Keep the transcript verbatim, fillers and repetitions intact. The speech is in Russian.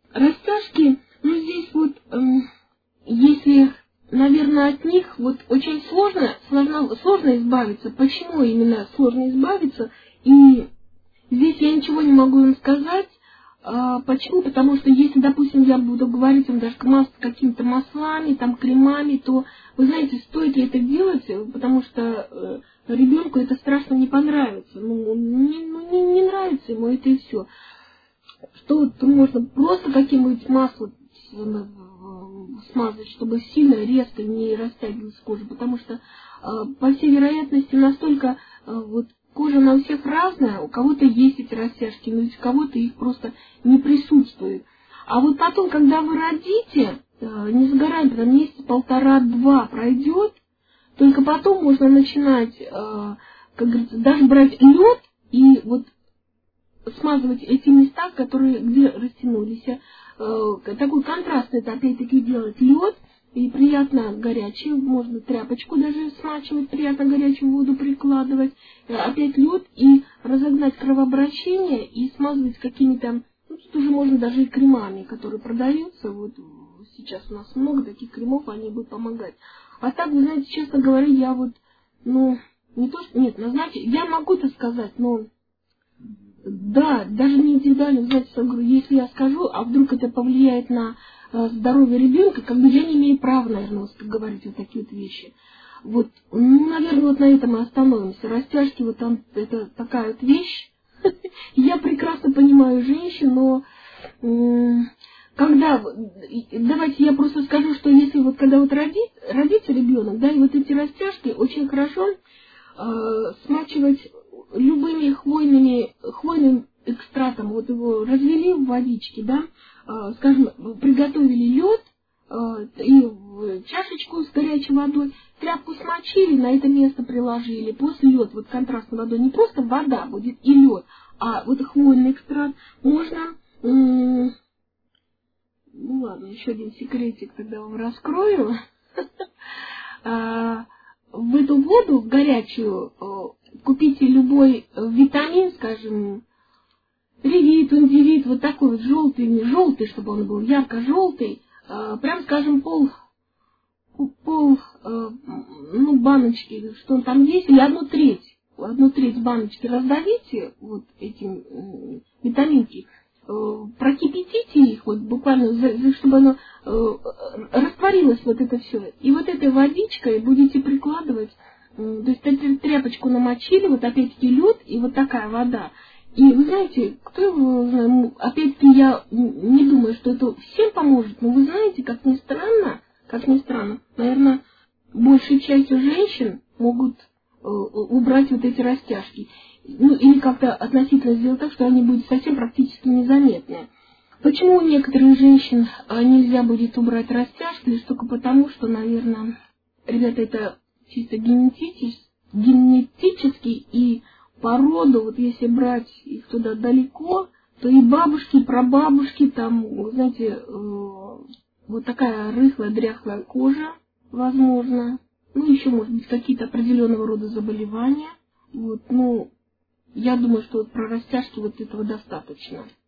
Растяжки, ну здесь вот, эм, если, наверное, от них вот очень сложно, сложно, сложно избавиться. Почему именно сложно избавиться? И здесь я ничего не могу им сказать. А, почему? Потому что если, допустим, я буду говорить им даже мазать какими-то маслами, там, кремами, то, вы знаете, стоит ли это делать, потому что э, ребенку это страшно не понравится. Ну, не, ну, не, не нравится ему это и все. Что вот можно просто каким-нибудь маслом смазать, чтобы сильно, резко не растягивалась кожа, потому что, э, по всей вероятности, настолько э, вот кожа на всех разная, у кого-то есть эти растяжки, но у кого-то их просто не присутствует. А вот потом, когда вы родите, э, не сгораем, там месяц полтора-два пройдет, только потом можно начинать, э, как говорится, даже брать лед и вот смазывать эти места, которые, где растянулись. Э, такой контрастный, это опять-таки делать лед, и приятно горячий, можно тряпочку даже смачивать, приятно горячую воду прикладывать, э, опять лед и разогнать кровообращение и смазывать какими-то, ну, тут уже можно даже и кремами, которые продаются, вот сейчас у нас много таких кремов, они будут помогать. А так, вы знаете, честно говоря, я вот, ну, не то что, нет, назначить, я могу это сказать, но да, даже не индивидуально, знаете, я говорю, если я скажу, а вдруг это повлияет на э, здоровье ребенка, как бы я не имею права, наверное, вот, говорить вот такие вот вещи. Вот, ну, наверное, вот на этом мы остановимся. Растяжки, вот там, это такая вот вещь. Я прекрасно понимаю женщин, но когда, давайте я просто скажу, что если вот когда вот родит, родится ребенок, да, и вот эти растяжки очень хорошо э, смачивать любыми хвойными, хвойным экстратом, вот его развели в водичке, да, э, скажем, приготовили лед э, и в чашечку с горячей водой, тряпку смочили, на это место приложили, после лед, вот контрастной водой, не просто вода будет и лед, а вот хвойный экстракт можно, м- ну ладно, еще один секретик тогда вам раскрою. В эту воду горячую купите любой витамин, скажем, ревит, ундивит, вот такой вот желтый, не желтый, чтобы он был ярко-желтый, прям, скажем, пол, пол, ну, баночки, что он там есть, или одну треть, одну треть баночки раздавите, вот эти витаминки, прокипятите их, вот буквально, чтобы оно растворилось, вот это все. И вот этой водичкой будете прикладывать, то есть тряпочку намочили, вот опять-таки лед и вот такая вода. И вы знаете, кто его, опять-таки я не думаю, что это всем поможет, но вы знаете, как ни странно, как ни странно, наверное, большей частью женщин могут убрать вот эти растяжки. Ну, или как-то относительно сделать так, что они будут совсем практически незаметны. Почему у некоторых женщин нельзя будет убрать растяжки? Лишь только потому, что, наверное, ребята, это чисто генетически, генетически и по роду, вот если брать их туда далеко, то и бабушки, и прабабушки, там, знаете, вот такая рыхлая, дряхлая кожа, возможно. Ну, еще, может быть, какие-то определенного рода заболевания. Вот, ну, я думаю, что вот про растяжки вот этого достаточно.